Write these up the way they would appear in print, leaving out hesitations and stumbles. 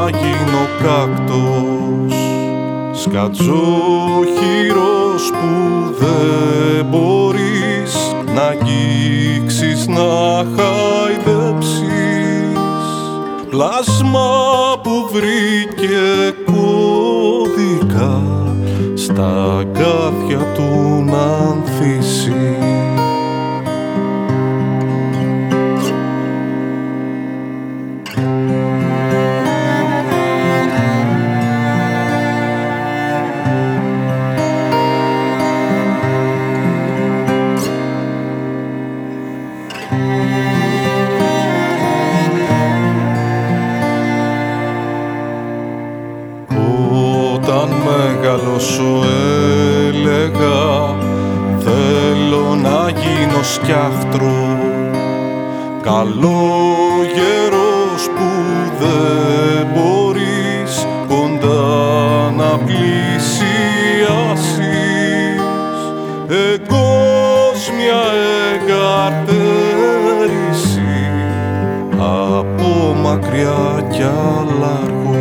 γίνω κάκτος, σκατζόχυρος που δεν μπορείς να αγγίξεις, να χαϊδέψεις, πλάσμα που βρήκε κώδικα στα αγκάθια του να ανθίσει. Όταν μεγάλος σου έλεγα θέλω να γίνω σκιάχτρο, καλόγερος που δεν μπορείς κοντά να πλησιάσεις, εγκόσμια εγκαρτέρηση από μακριά κι αλλαργό.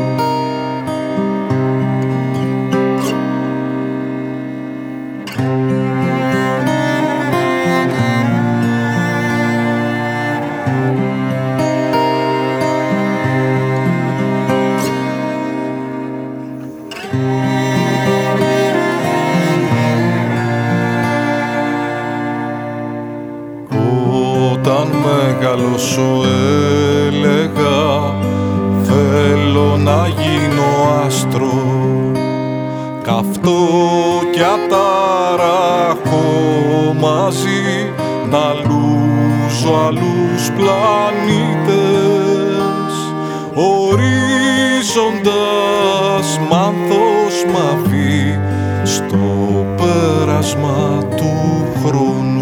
Όταν μεγάλος σου έλεγα θέλω να γίνω άστρο, καυτό κι ατάραχο μαζί, να λούζω άλλους πλανήτες, ορίζοντας μάνθος μαβί στο πέρασμα του χρόνου.